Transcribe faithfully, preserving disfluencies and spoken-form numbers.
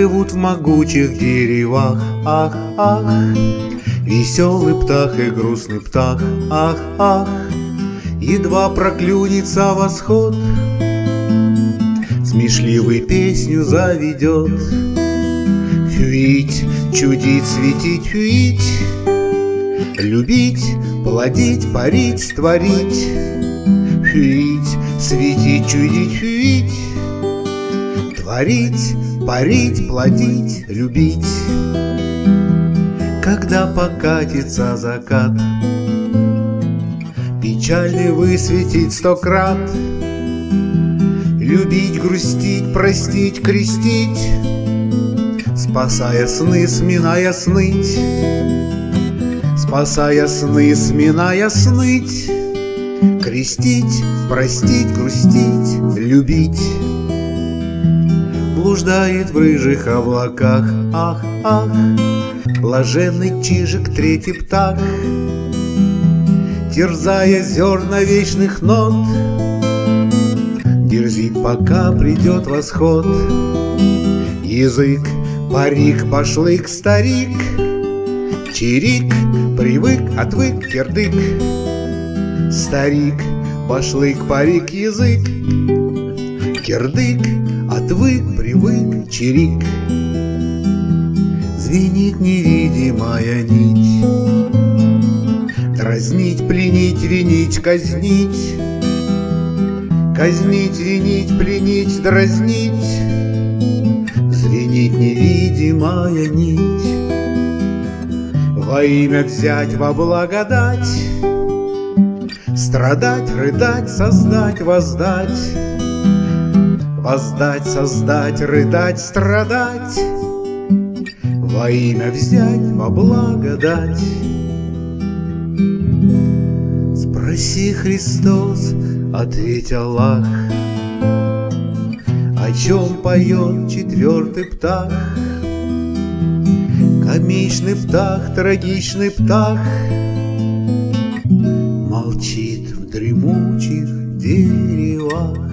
живут в могучих деревах. Ах, ах, веселый птах и грустный птах. Ах, ах, едва проклюнется восход, смешливый песню заведет. Фюить, чудить, светить, фюить, любить, плодить, парить, творить. Фюить, светить, чудить, фюить, творить, парить, плодить, любить. Когда покатится закат, печальный высветить сто крат. Любить, грустить, простить, крестить, спасая сны, сминая сныть. Спасая сны, сминая сныть. Крестить, простить, грустить, любить. Блуждает в рыжих облаках. Ах, ах, блаженный чижик, третий птах, терзая зерна вечных нот, дерзит, пока придет восход. Язык, парик, башлык, старик, чирик, привык, отвык, кирдык. Старик, башлык, парик, язык, кирдык, отвык, привык, чирик. Звенит невидимая нить, дразнить, пленить, винить, казнить. Казнить, винить, пленить, дразнить. Звенит невидимая нить. Во имя взять, во благодать, страдать, рыдать, создать, воздать. Воздать, создать, рыдать, страдать. Во имя взять, во благодать. Спроси, Христос, ответь, Аллах, о чем поет четвертый птах? Комичный птах, трагичный птах, молчит в дремучих деревах.